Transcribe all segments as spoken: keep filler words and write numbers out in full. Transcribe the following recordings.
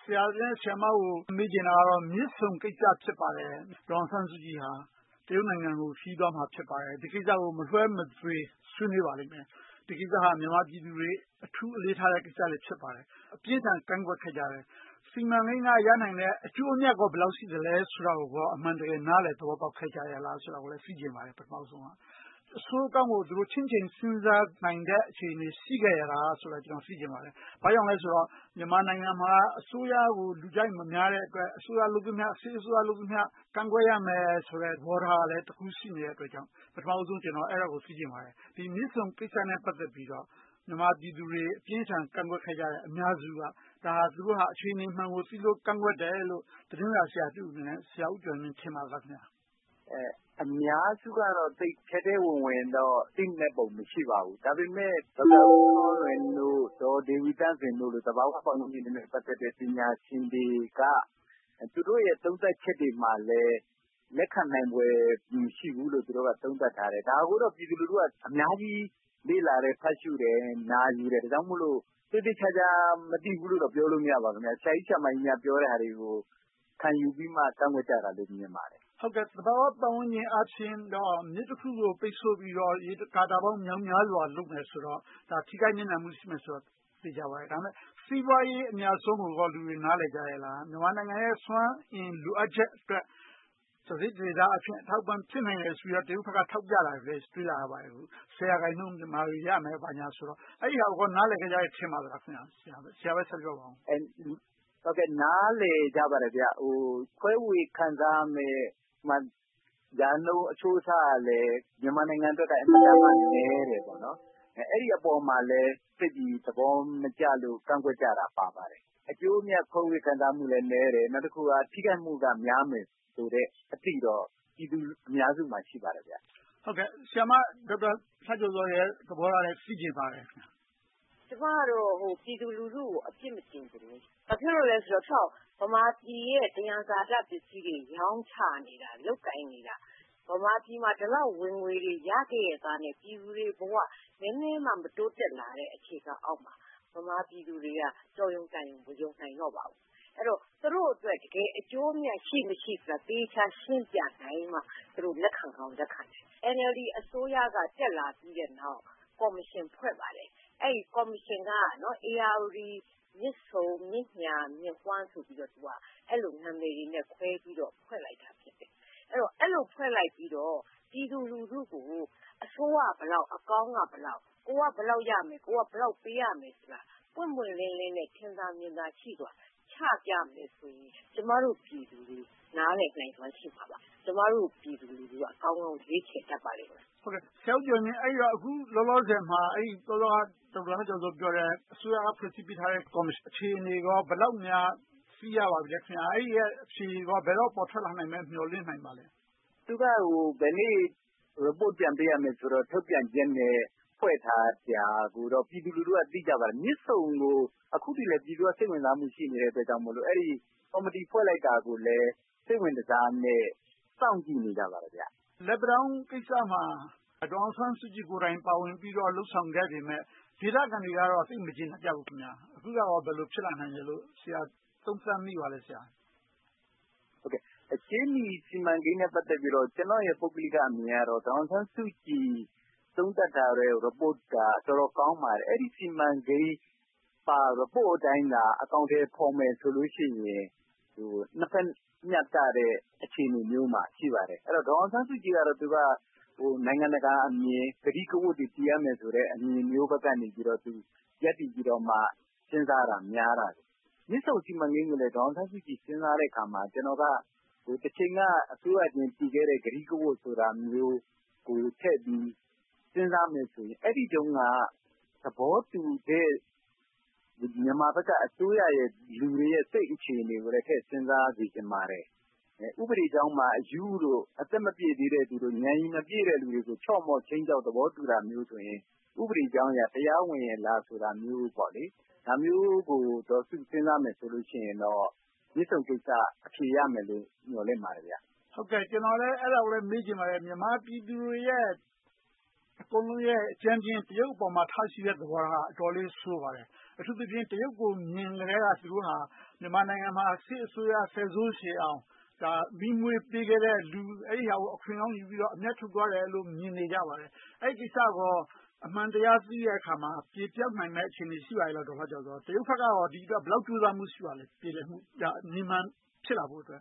ရာနဲ့ဆရာမကိုမေးချင်တာကတော့မြစ်ဆုံကိစ္စဖြစ်ပါတယ်။ဒေါ်အောင်ဆန်းစုကြည်ဟာတရုတ်နိုင်ငံကိုခရီးသွားမှာဖြစ်ပါတယ်။ဒီကိစ္စကိုမလွှဲမသွေဆွေးနွေးပါလိမ့်မယ်။ဒီကိစ္စဟာမြန်မာပြည်သူတွေအထူးအလေးထားတဲ့ကိစ္စလေးဖြစ်ပါတယ်။အပြင်းထန်ကန့်ကွက်ခဲ့ကြတယ်။စီမံကိန်းကရနိုင်တဲ့အကျိုးအမြတ်ကောဘယ်လောက်ရှိသလဲဆိုတာကိုကောအမှန်တကယ်နားလည်သဘောပေါက်ခဲ့ကြရဲ့လားဆိုတာကိုလည်းသိချင်ပါတယ်ပထမဆုံးက။အဆိုးအကောင်းကိုသူတို့ချင်းချင်းစဉ်းစားနိုင်တဲ့အခြေအနေရှိခဲ့ရတာဆိုတော့ကျွန်တော်သိချင်ပါတယ်။ဘာကြောင့်လဲဆိုတော့မြန်မာနိုင်ငံမှာအစိုးရကိုလူကြိုက်မများတဲ့အတွက်အစိုးရလုပ်သမျှအစိုးရလုပ်သမျှကန့်ကွက်ရမယ်ဆိုတဲ့သဘောထားလည်းတစ်ခုရှိနေတဲ့အတွက်ကြောင့်ပထမဆုံးကျွန်တော်အဲ့ဒါကိုသိချင်ပါတယ်။ဒီမြစ်ဆုံကိစ္စနဲ့ပတ်သက်ပြီးတော့မြန်မာပြည်သူတွေအပြင်းထန်ကန့်ကွက်ခဲ့ကြတဲ့အများစုကဒါဟာသူတို့ဟာအခြေအနေမှန်ကိုသိလို့ကန့်ကွက်တယ်လို့သတင်းစာဆရာတူအနေနဲ့ဆရာဦးကျော်မြင့်ထင်ပါလားခင်ဗျာ။အဲအများစုကတော့သိထဲထဲဝင်ဝင်တော့သိမဲ့ပုံမရှိပါဘူး။ဒါပေမဲ့ဒေါက်တာဦးထွန်းလွင်တို့ဒေါ်ဒေဝီတန်းစင်တို့လိုသဘာဝပတ်ဝန်းကျင်နဲ့ပတ်သက်တဲ့ပညာရှင်တွေကသူတို့ရဲ့သုံးသပ်ချက်တွေမှာလည်းလက်ခံနိုင်ပွဲမရှိဘူးလို့သူတို့ကသုံးသပ်ထားတယ်။ဒါကိုတော့ပြည်သူလူထုကအများကြီးလေ့လာတယ်ဖတ်ရှုတယ်နားယူတယ်ဒါကြောင့်မို့လို့တိတိကျကျမသိဘူးလို့တော့ပြောလို့မရပါဘူးခင်ဗျာ။ဆရာကြီးဆရာမကြီးများပြောတဲ့ဟာတွေကိုခံယူပြီးမှကန့်ကွက်ကြတာလို့မြင်ပါတယ်။ဟုတ်ကဲ့သဘာဝပတ်ဝန်းကျင်အချင်းတော့မြစ်တစ်ခုကိုပိတ်ဆို့ပြီးတော့ရေကာတာပေါင်းမြောင်များစွာလုပ်မယ်ဆိုတော့ဒါထိခိုက်နေမှုရှိမယ်ဆိုတော့သိကြပါတယ်။ဒါပေမဲ့စီးပွားရေးအများဆုံးကိုတော့လူတွေနားလည်ကြရဲ့လား။မြန်မာနိုင်ငံရဲ့စွမ်းအင်လိုအပ်ချက်အတွက်သတိဒေသအဖြစ်အထောက်ပံ့ဖြစ်နိုင်တယ်ဆိုတော့တရုတ်ဘက်ကထောက်ပြလာတယ်တွေ့လာရပါတယ်အခုဆယ်ရာခိုင်နှုန်းမြန်မာတွေရမယ်ဘာညာဆိုတော့အဲ့ဒီဟာကိုနားလည်ကြရဲ့ထင်ပါသလားခင်ဗျာဆရာဆရာပဲဆက်ပြောပါဦးအဲဟုတ်ကဲ့နားလည်ကြပါတယ်ဗျဟိုခွဲဝေခံစားမယ်မှဒါလုံးအချိုးစားလည်းမြန်မာနိုင်ငံအတွက်ကအမှန်တမ်းနည်းတယ်ပေါ့နော်အဲအဲ့ဒီအပေါ်မှာလည်းစိတ်ကြီးသဘောမကျလို့ကန့်ကွက်ကြတာပါပါတယ်အကျိုးမြတ်ခွဲဝေခံစားမှုလည်းနည်းတယ်နောက်တစ်ခုကထိခိုက်မှုကများမယ်ဆိုတဲ့အတိတော့ပြည်သူအများစုမှာရှိပါတယ်ဗျဟုတ်ကဲ့ဆရာမဒေါက်တာဆတ်ကျော်စောရဲ့သဘောထားလည်းသိကျင်ပါတယ်ကျမတို့ဟိုပြည်သူလူထုကိုအပြစ်မတင်ဘူး။ဘာဖြစ်လို့လဲဆိုတော့ဗမာပြည်ရဲ့တရားစာတပစ္စည်းတွေရောင်းချနေတာလုတ်ကင်နေတာဗမာပြည်မှာဒီလောက်ဝင်ငွေတွေရခဲ့ရတာနဲ့ပြည်သူတွေဘဝနည်းနည်းမှမတိုးတက်လာတဲ့အခြေခံအောက်မှာဗမာပြည်သူတွေကကြော်ရုံကန်ရုံမယုံနိုင်တော့ပါဘူး။အဲ့တော့သူတို့အတွက်တကယ်အကျိုးမြတ်ရှိမရှိဆိုတာတေချာရှင်းပြနိုင်မှသူတို့လက်ခံကောင်းလက်ခံတယ်။ N L D အစိုးရကတက်လာပြီးတဲ့နောက်ကော်မရှင်ဖွဲ့ပါတယ်။အဲ့ဒီကော်မရှင်ကနော် A R D မြစ်ဆုံမြစ်ညာမြစ်ဝှမ်းဆိုပြီးတော့သူကအဲ့လိုနာမည်တွေနဲ့ခွဲပြီးတော့ဖွဲ့လိုက်တာဖြစ်တယ်။အဲ့တော့အဲ့လိုဖွဲ့လိုက်ပြီးတော့ပြည်သူလူထုကိုအစိုးရဘလောက်အကောင်းကဘလောက်ကိုကဘလောက်ရမယ်ကိုကဘလောက်ပေးရမယ်ဆိုတာပွင့်ပွင့်လင်းလင်းနဲ့ထင်သာမြင်သာရှိသွားချပြမယ်ဆိုရင်ကျမတို့ပြည်သူတွေနားလည်နိုင်စွမ်းရှိပါပါကျမတို့ပြည်သူလူထုကအကောင်းကောင်းရွေးချယ်တတ်ပါလိမ့်မယ်ဟုတ်ကဲ့ဆရာဦးကျော်မြင့်အဲ့တော့အခုလောလောဆယ်မှာအဲ့ဒီတော်တော်ဒေါက်တာကျော်စောပြောတဲ့အစိုးရကဖွဲ့စည်းပေးထားတဲ့ကော်မရှင်အခြေအနေကဘယ်လောက်များသိရပါပြီလဲခင်ဗျာအဲ့ဒီရဲ့အခြေကဘယ်တော့ပေါ်ထွက်လာနိုင်မယ်မျှော်လင့်နိုင်ပါလဲသူကဟိုဘယ်နေ့ report ပြန်ပေးရမယ်ဆိုတော့ထုတ်ပြန်ချက်နဲ့ဖွဲ့ထားကြကိုတော့ပြည်သူလူထုကသိကြပါတယ်မြစ်ဆုံကိုအခုတည်းလည်းပြည်သူကစိတ်ဝင်စားမှုရှိနေတဲ့အတွက်ကြောင့်မို့လို့အဲ့ဒီကော်မတီဖွဲ့လိုက်တာကိုလည်းစိတ်ဝင်စားနဲ့စောင့်ကြည့်နေကြပါတယ်ဗျလက်ပံကိစ္စမှာဒေါအောင်ဆန်းစုကြည်ကိုယ်တိုင်ပါဝင်ပြီးတော့လှုပ်ဆောင်ခဲ့ပေမဲ့ဒေသခံတွေကတော့သိမကျင်တတ်ကြဘူးခင်ဗျာအခုကတော့ဘယ်လိုဖြစ်လာနိုင်လဲလို့ဆရာသုံးသပ်မိပါလဲဆရာဟုတ်ကဲ့အချင်းဒီစီမံကိန်းနဲ့ပတ်သက်ပြီးတော့ကျွန်တော်ရဲ့ပုဂ္ဂလိကအမြင်ကတော့ဒေါအောင်ဆန်းစုကြည်သုံးသပ်ထားတဲ့ report ကတော်တော်ကောင်းပါတယ်အဲ့ဒီစီမံကိန်းပါ report အတိုင်းသာအကောင့်ထဲပေါ်မယ်ဆိုလို့ရှိရင်ဟိုနှစ်ဖက်ညတ်တဲ့အခြေအနေမျိုးမှာရှိပါတယ်အဲ့တော့ဒေါအောင်ဆန်းစုကြည်ကတော့သူကဟိုနိုင်ငံတကာအမြင်ဂတိကဝတ်တွေတည်ရမယ်ဆိုတဲ့အမြင်မျိုးဘက်ကနေပြီးတော့သူရက်တည်ပြီးတော့မှစဉ်းစားတာများတာမြစ်ဆုံစီမံကိန်းကိုလည်းဒေါအောင်ဆန်းစုကြည်စဉ်းစားတဲ့အခါမှာကျွန်တော်ကဟိုတစ်ချိန်ကအစိုးရချင်းတည်ခဲ့တဲ့ဂတိကဝတ်ဆိုတာမျိုးကိုထည့်ပြီးစဉ်းစားမယ်ဆိုရင်အဲ့ဒီတုန်းကသဘောတူတဲ့မြန်မာဘက်ကအစိုးရရဲ့လူတွေရဲ့စိတ်အခြေအနေကိုလည်းထည့်စဉ်းစားကြည့်ပါတယ်ဥပဒေကြောင်းမှာအယူတို့အသက်မပြည့်သေးတဲ့သူတို့ဉာဏ်ရည်မပြည့်တဲ့လူတွေကိုချော့မော့ချင်းကြောက်သဘောတူတာမျိုးဆိုရင်ဥပဒေကြောင်းအရတရားဝင်ရလားဆိုတာမျိုးပေါ့လေဒါမျိုးကိုတော့သူစဉ်းစားမယ်ဆိုလို့ရှိရင်တော့မြစ်ဆုံကိစ္စအဖြေရမယ်လို့ညွှန်လင့်ပါတယ်ဗျဟုတ်ကဲ့ကျွန်တော်လည်းအဲ့ဒါကိုလည်းမေးချင်ပါတယ်မြန်မာပြည်သူတွေရဲ့အကုန်လုံးရဲ့အကြမ်းဖျင်းတရုတ်အပေါ်မှာထားရှိတဲ့သဘောထားကအတော်လေးဆိုးပါတယ်အထူးသဖြင့်တရုတ်ကိုမြင်ကြတဲ့ကသူတို့ဟာမြန်မာနိုင်ငံမှာစစ်အစိုးရဆယ်ဆိုးရှည်အောင်ဒါမိမွေပေးခဲ့တဲ့လူအဲ့ဒီဟာကိုအခွင့်ကောင်းယူပြီးတော့အမျက်ထုတ်သွားတယ်လို့မြင်နေကြပါတယ်အဲ့ဒီကိစ္စကအမှန်တရားသိတဲ့အခါမှာပြေပြောက်နိုင်တဲ့အခြေအနေရှိပါရဲ့လားဒေါ်လှကျော်ဆိုတရုတ်ဘက်ကရောဒီအတွက်ဘယ်လောက်ကြိုးစားမှုရှိပါလဲပြည်လည်မှုဒါညီမှန်ဖြစ်လာဖို့အတွက်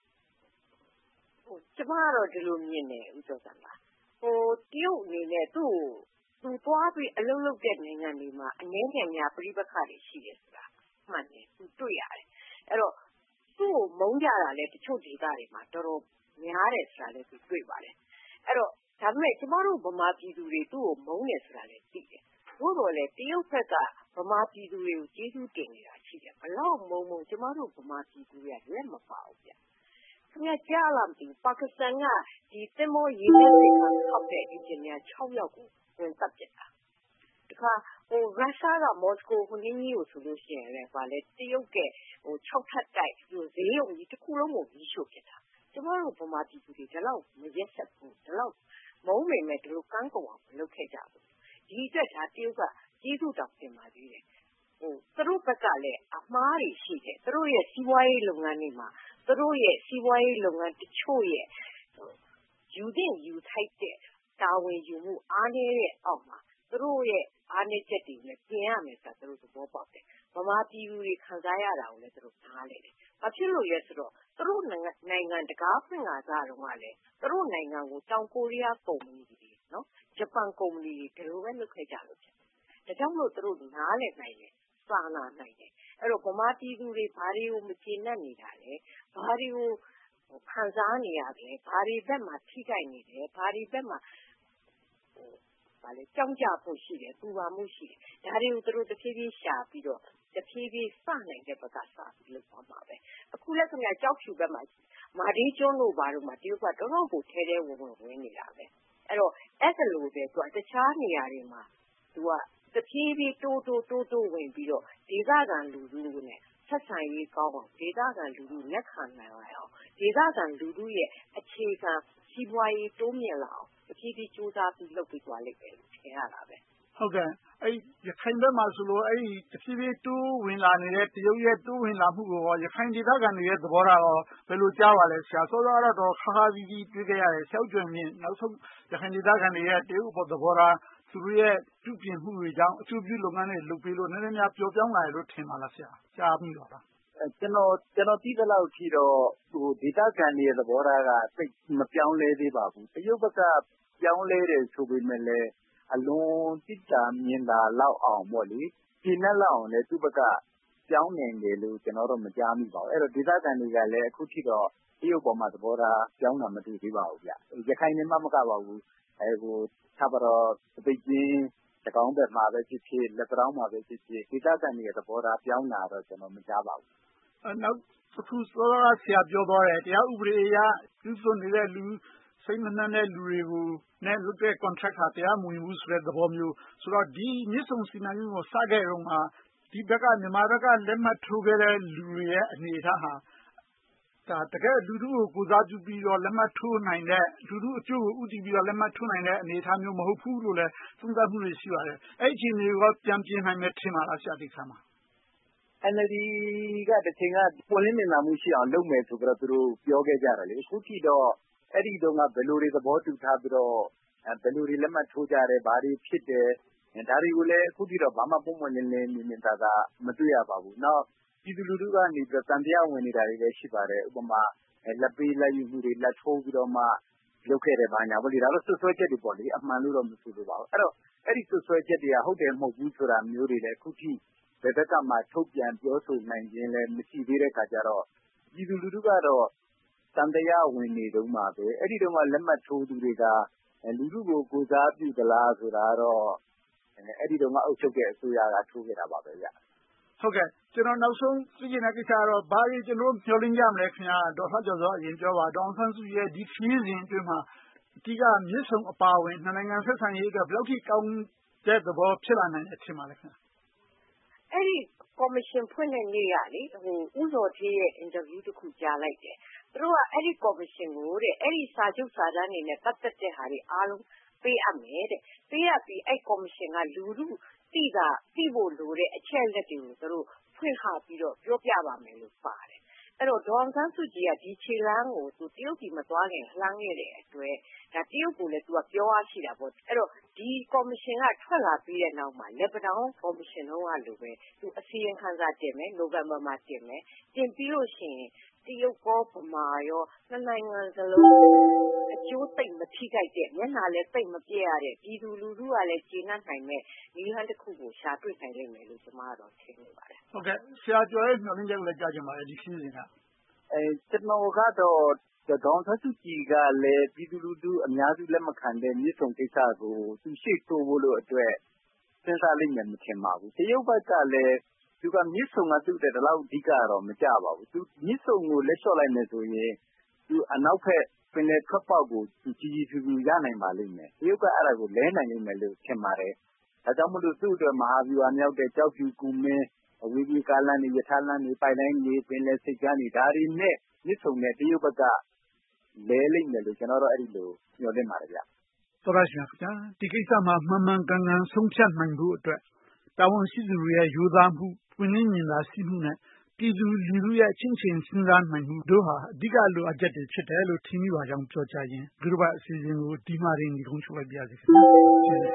ကျမကတော့ဒီလိုမြင်တယ်ဦးကျော်စံပါဟိုတရုတ်အနေနဲ့သူ့သူသွားပြီးအလုပ်လုပ်တဲ့နိုင်ငံတွေမှာအနည်းငယ်များပြိပခါတွေရှိတယ်ဆိုတာမှန်တယ်သူတွေ့ရတယ်အဲ့တော့သူ့ကိုမုန်းကြတာလဲတချို့ဒေသတွေမှာတော်တော်များတယ်ဆိုတာလဲသူတွေ့ပါတယ်အဲ့တော့ဒါပေမဲ့ကျမတို့ဗမာပြည်သူတွေသူ့ကိုမုန်းတယ်ဆိုတာလဲသိတယ်ဘို့တော်လဲတရုတ်ဘက်ကဗမာပြည်သူတွေကိုကျေးဇူးတင်နေတာရှိတယ်ဘလောက်မုန်းမုန်းကျမတို့ဗမာပြည်သူတွေကလက်မပါဘူးဗျခင်ဗျာကြားလာပြီပါကစ္စတန်ကဒီသင်္ဘောရေနက်တွေကထောက်တဲ့အင်ဂျင်နီယာ၆ယောက်ကိုဝင်တပ်ပစ်တာတခါဟိုရုရှားကမော်စကိုဟိုနင်းကြီးကိုဆိုလို့ရှိရင်လည်းဗာလဲတရုတ်ကဟို၆ထပ်တိုက်ဟိုဈေးရုံကြီးတစ်ခုလုံးကိုကြီးရှို့ပစ်တာကျမတို့ဗမာပြည်သူတွေဒါတော့မရက်ဆက်ဘူးဒါတော့မုန်းနေမဲ့ဒီလိုကန်းကုန်အောင်လုပ်ခဲ့ကြဘူးဒီအတွက်ဒါတရုတ်ကကျေးဇူးတောင်းတင်ပါသေးတယ်ဟိုသူတို့ဘက်ကလည်းအမားတွေရှိတယ်သူတို့ရဲ့စီးပွားရေးလုပ်ငန်းတွေမှာသူတို့ရဲ့စီးပွားရေးလုပ်ငန်းတချို့ရဲ့ယူတဲ့ယူထိုက်တဲ့တာဝန်ယူမှုအားနည်းတဲ့အောက်မှာသူတို့ရဲ့အားနည်းချက်တွေနဲ့ပြင်ရမယ်ဆိုတာသူတို့သဘောပေါက်တယ်ဗမာပြည်သူတွေခံစားရတာကိုလည်းသူတို့နားလည်တယ်ဘာဖြစ်လို့လဲဆိုတော့သူတို့နိုင်ငံတကာဖွင့်လာကြတော့ကလည်းသူတို့နိုင်ငံကိုတောင်ကိုရီးယားကုမ္ပဏီတွေနော်ဂျပန်ကုမ္ပဏီတွေဒီလိုပဲလုပ်ခဲ့ကြလို့ဖြစ်တယ်ဒါကြောင့်မို့သူတို့နားလည်နိုင်တယ်စာနာနိုင်တယ်အဲ့တော့ဗမာပြည်သူတွေဘာတွေကိုမကျေနပ်နေတာလဲဘာတွေကိုခံစားနေရတယ်ဘာတွေဘက်မှာထိခိုက်နေတယ်ဘာတွေဘက်မှာဟိုဘာလဲကြောင်းကြဖို့ရှိတယ်ပူပါမှုရှိတယ်ဒါတွေကိုသူတို့တစ်ဖြည်းဖြည်းရှာပြီးတော့တစ်ဖြည်းဖြည်းစနိုင်တဲ့ဘက်ကစပြီးလုပ်သွားမှာပဲအခုလည်းခင်ဗျာကြောက်ဖြူဘက်မှာမာဒီကျွန်းလို့ဘာလို့မှတရုတ်ကတော်တော်ကိုထဲထဲဝင်ဝင်ဝင်နေတာပဲအဲ့တော့အဲ့ဒါလိုပဲသူကတခြားနေရာတွေမှာသူကတဖြည်းဖြည်းတိုးတိုးတိုးတိုးဝင်ပြီးတော့ဒေသခံလူထုနဲ့ဆက်ဆံရေးကောင်းအောင်ဒေသခံလူထုလက်ခံနိုင်အောင်ဒေသခံလူထုရဲ့အခြေခံစီးပွားရေးတိုးမြင့်လာအောင်တဖြည်းဖြည်းစူးစမ်းပြီးလုပ်ပြီးသွားလိမ့်မယ်လို့ထင်ရတာပဲဟုတ်ကဲ့အဲ့ရခိုင်ဘက်မှာဆိုလို့အဲ့တဖြည်းဖြည်းတိုးဝင်လာနေတဲ့တရုတ်ရဲ့တိုးဝင်လာမှုကိုရခိုင်ဒေသခံတွေရဲ့သဘောထားရောဘယ်လိုကြားပါလဲဆရာစောစောကတော့ခါခါကြီးကြီးတွေ့ကြရတယ်ဆောက်ကျွန်းမြင့်နောက်ဆုံးရခိုင်ဒေသခံတွေရဲ့တရုတ်ဘောသဘောထားသူတို့ရဲ့ပြုပြင်မှုတွေကြောင့်အကျိုးပြုလုပ်ငန်းတွေလုပ်ပြီးလို့နည်းနည်းများပျော်ပြောင်းလာတယ်လို့ထင်ပါလားဆရာကြားပြီးတော့လားကျွန်တော်ကျွန်တော်သိသလောက်ရှိတော့ဟိုဒေသခံတွေရဲ့သဘောထားကစိတ်မပြောင်းလဲသေးပါဘူးတရုတ်ဘက်ကပြောင်းလဲတယ်ဆိုပေမဲ့လည်းအလွန်တိကျမြင်တာလောက်အောင်ပေါ့လေပြင်းနဲ့လောက်အောင်လည်းသူ့ဘက်ကပြောင်းနေတယ်လို့ကျွန်တော်တို့မကြားမိပါဘူးအဲ့တော့ဒေသခံတွေကလည်းအခုထိတော့တရုတ်ပေါ်မှာသဘောထားပြောင်းတာမတွေ့သေးပါဘူးဗျရခိုင်နေမှမကပါဘူးအဲဟိုသာဘတော်ပိတ်ချင်းတကောင်းဘက်မှာပဲဖြစ်ဖြစ်လက်တောင်းမှာပဲဖြစ်ဖြစ်ဒေသခံတွေရဲ့သဘောထားပြောင်းတာတော့ကျွန်တော်မကြားပါဘူးနောက်အခုစောစောကဆရာပြောသွားတယ်တရားဥပဒေအရပြုစုနေတဲ့လူစိတ်မနှံ့တဲ့လူတွေကိုနဲ့လုပ်တဲ့ contract ဟာတရားမဝင်ဘူးဆိုတဲ့သဘောမျိုးဆိုတော့ဒီမြစ်ဆုံစီမံကိန်းကိုစခဲ့တုန်းကဒီဘက်ကမြန်မာဘက်ကလက်မှတ်ထိုးခဲ့တဲ့လူတွေရဲ့အနေအထားဟာဒါတကယ်လူထုကိုကိုစားပြုပြီးတော့လက်မှတ်ထိုးနိုင်တဲ့လူထုအကျိုးကိုဥတည်ပြီးတော့လက်မှတ်ထိုးနိုင်တဲ့အနေအထားမျိုးမဟုတ်ဘူးလို့လည်းသုံးသပ်မှုတွေရှိပါတယ်အဲ့ဒီအခြေအနေကိုပြန်ပြင်နိုင်မယ်ထင်ပါလားဆရာဒီခါမှာ N L D ကတချိန်ကပွင့်လင်းမြင်သာမှုရှိအောင်လုပ်မယ်ဆိုတော့သူတို့ပြောခဲ့ကြတယ်လေအခုထိတော့အဲ့ဒီတုန်းကဘယ်လိုတွေသဘောတူထားပြီးတော့ဘယ်လိုတွေလက်မှတ်ထိုးကြတယ်ဘာတွေဖြစ်တယ်ဒါတွေကိုလည်းအခုထိတော့ဘာမှပုံမှန်လင်းလင်းမြင်မြင်သာသာမတွေ့ရပါဘူးနောက်ပြည်သူလူထုကနေပြီးတော့တန်တရားဝင်နေတာတွေလည်းရှိပါတယ်ဥပမာလက်ပေးလက်ယူမှုတွေလက်ထိုးပြီးတော့မှလုပ်ခဲ့တယ်ဘာညာပေါ့လေဒါတော့ဆွဆွဲချက်တွေပေါ့လေအမှန်လို့တော့မဆိုလိုပါဘူးအဲ့တော့အဲ့ဒီဆွဆွဲချက်တွေကဟုတ်တယ်မဟုတ်ဘူးဆိုတာမျိုးတွေလည်းအခုထိဘယ်ဘက်ကမှထုတ်ပြန်ပြောဆိုနိုင်ခြင်းလည်းမရှိသေးတဲ့ခါကျတော့ပြည်သူလူထုကတော့တန်တရားဝင်နေတုန်းမှာပဲအဲ့ဒီတုန်းကလက်မှတ်ထိုးသူတွေကလူထုကိုကိုစားပြုသလားဆိုတာတော့အဲ့ဒီတုန်းကအုပ်ချုပ်တဲ့အစိုးရကထိုးခဲ့တာပါပဲဗျဟုတ်ကဲ့ကျွန်တော်နောက်ဆုံးသိချင်တဲ့ကိစ္စကတော့ဘာကြီးကျွန်တော်မျှော်လင့်ကြမလဲခင်ဗျာဒေါ်လှကျော်စောအရင်ပြောပါဒေါအောင်ဆန်းစုရဲ့ဒီခရီးစဉ်အတွင်းမှာအဓိကမြစ်ဆုံအပါဝင်နှစ်နိုင်ငံဆက်ဆံရေးအတွက်ဘယ်လောက်ထိကောင်းတဲ့သဘောဖြစ်လာနိုင်တယ်ထင်ပါလဲခင်ဗျာအဲ့ဒီကော်မရှင်ဖွင့်တဲ့နေ့ကလေဟိုဦးစောထေးရဲ့အင်တာဗျူးတစ်ခုကြားလိုက်တယ်သူတို့ကအဲ့ဒီကော်မရှင်ကိုတဲ့အဲ့ဒီစာချုပ်စာတမ်းတွေနဲ့ပတ်သက်တဲ့ဟာတွေအားလုံးအပေးအပ်မယ်တဲ့ပေးအပ်ပြီးအဲ့ကော်မရှင်ကလူလူတိတာတိဖို့လိုတဲ့အချက်လက်တွေကိုသူတို့ဖွင့်ဟပြီးတော့ပြောပြပါမယ်လို့ပါတယ်အဲ့တော့ဒေါ်အောင်ဆန်းစုကြည်ကဒီခြေလမ်းကိုသူတရုတ်ပြည်မသွားခင်လှမ်းခဲ့တဲ့အတွက်ဒါတရုတ်ကိုလည်းသူကပြောအားရှိတာပေါ့အဲ့တော့ဒီကော်မရှင်ကထွက်လာပြီးတဲ့နောက်မှာလက်ပတောင်းကော်မရှင်တော့ကလိုပဲသူအစီရင်ခံစာတင်မယ်နိုဝင်ဘာမှာတင်မယ်တင်ပြီးလို့ရှိရင်တရုတ်ကောဗမာရောနှစ်နိုင်ငံစလုံးအကျိုးသိမ့်မထိခိုက်တဲ့မျက်နှာလည်းသိမ့်မပြည့်ရတဲ့ပြည်သူလူထုကလည်းကျေနပ်နိုင်မဲ့နည်းလမ်းတစ်ခုကိုရှာတွေ့နိုင်လိမ့်မယ်လို့ကျွန်မကတော့ထင်နေပါတယ်ဟုတ်ကဲ့ဆရာကျော်ရဲ့မျှော်လင့်ချက်ကိုလည်းကြားချင်ပါတယ်ဒီခင်းစဉ်ကအဲကျွန်တော်ကတော့ဒေါန်ဆန်းစုကြည်ကလည်းပြည်သူလူထုအများစုလက်မခံတဲ့မြစ်ဆုံကိစ္စကိုသူရှေ့တိုးဖို့လို့အတွက်စဉ်းစားလိမ့်မယ်မထင်ပါဘူးတရုတ်ဘက်ကလည်းသူကမြစ်ဆုံကသူ့တဲ့ဒီလောက်အဓိကတော့မကြပါဘူးသူမြစ်ဆုံကိုလက်လျှော့လိုက်မယ်ဆိုရင်သူအနောက်ဖက်ပင်လယ်ထွက်ပေါက်ကိုသူကြီးကြီးဖြူဖြူရနိုင်ပါလိမ့်မယ်တရုတ်ကအဲ့ဒါကိုလဲနိုင်လိမ့်မယ်လို့ထင်ပါတယ်ဒါကြောင့်မလို့သူ့အတွက်မဟာဗျူဟာမြောက်တဲ့ကြောက်ဖြူကူမင်းအဝေးပြေးကားလမ်းတွေရထားလမ်းတွေပိုက်လိုင်းတွေပင်လယ်စိတ်ကမ်းတွေဒါတွေနဲ့မြစ်ဆုံနဲ့တရုတ်ဘက်ကလဲလိမ့်မယ်လို့ကျွန်တော်တို့အဲ့ဒီလိုညွှန်လင့်ပါတယ်ဗျတော်ရရှိပါဗျာဒီကိစ္စမှာမှန်မှန်ကန်ကန်ဆုံးဖြတ်နိုင်ဖို့အတွက်တာဝန်ရှိသူတွေရဲ့ယူသားမှုပွင့်လင်းမြင်သာရှိမှုနဲ့ပြည်သူလူထုရဲ့ချင်းချင်းစဉ်းစားနိုင်မှုတို့ဟာအဓိကလိုအပ်ချက်တွေဖြစ်တယ်လို့ထင်မိပါကြောင်းပြောကြားခြင်းဂရုဘအစီအစဉ်ကိုဒီမှာတင်ဒီကုန်းချုပ်လိုက်ပါရစေခင်ဗျာ